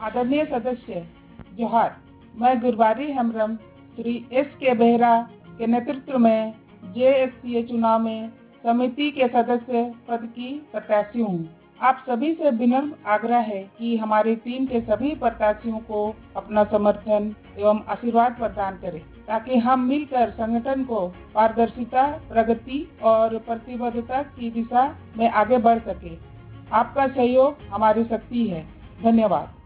आदरणीय सदस्य जोहार। मैं गुरबारी हेम्ब्रम श्री S.K. बेहरा के नेतृत्व में JSCA चुनाव में समिति के सदस्य पद की प्रत्याशी हूँ। आप सभी से विनम्र आग्रह है कि हमारी टीम के सभी प्रत्याशियों को अपना समर्थन एवं आशीर्वाद प्रदान करें ताकि हम मिलकर संगठन को पारदर्शिता, प्रगति और प्रतिबद्धता की दिशा में आगे बढ़ सके। आपका सहयोग हमारी शक्ति है। धन्यवाद।